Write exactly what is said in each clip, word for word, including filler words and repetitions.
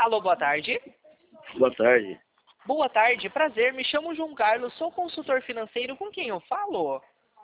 Alô, boa tarde. Boa tarde. Boa tarde, prazer. Me chamo João Carlos, sou consultor financeiro. Com quem eu falo?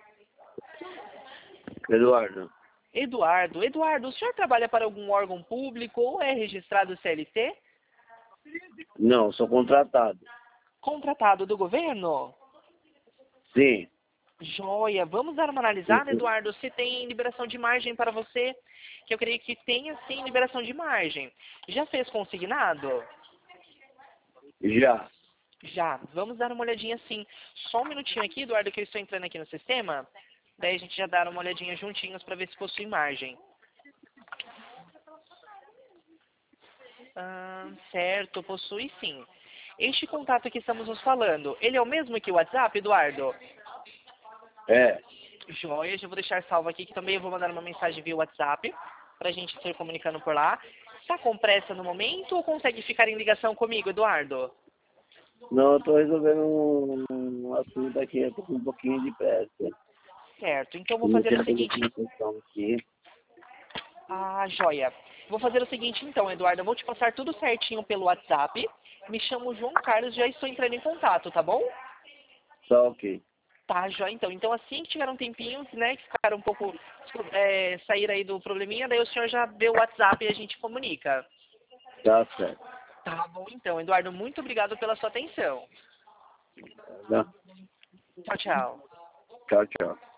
Eduardo. Eduardo. Eduardo, o senhor trabalha para algum órgão público ou é registrado C L T? Não, sou contratado. Contratado do governo? Sim. Joia. Vamos dar uma analisada, Eduardo, se tem liberação de margem para você, que eu creio que tenha sim liberação de margem. Já fez consignado? Já. Já. Vamos dar uma olhadinha sim. Só um minutinho aqui, Eduardo, que eu estou entrando aqui no sistema. Daí a gente já dá uma olhadinha juntinhos para ver se possui margem. Ah, certo, possui sim. Este contato que estamos nos falando, ele é o mesmo que o WhatsApp, Eduardo? É. Joia, já vou deixar salvo aqui que também eu vou mandar uma mensagem via WhatsApp para a gente se comunicando por lá. Está com pressa no momento ou consegue ficar em ligação comigo, Eduardo? Não, eu tô resolvendo um, um assunto aqui, eu tô com um pouquinho de pressa. Certo, então vou Não fazer o tenho seguinte. documentação aqui. Ah, joia. Vou fazer o seguinte então, Eduardo, eu vou te passar tudo certinho pelo WhatsApp. Me chamo João Carlos, já estou entrando em contato, tá bom? Tá ok. Tá, joia, então. Então assim que tiver um tempinho, né, que ficar um pouco, é, sair aí do probleminha, daí o senhor já vê o WhatsApp e a gente comunica. Tá certo. Tá bom, então, Eduardo, muito obrigado pela sua atenção. Tá. Tchau, tchau. Tchau, tchau.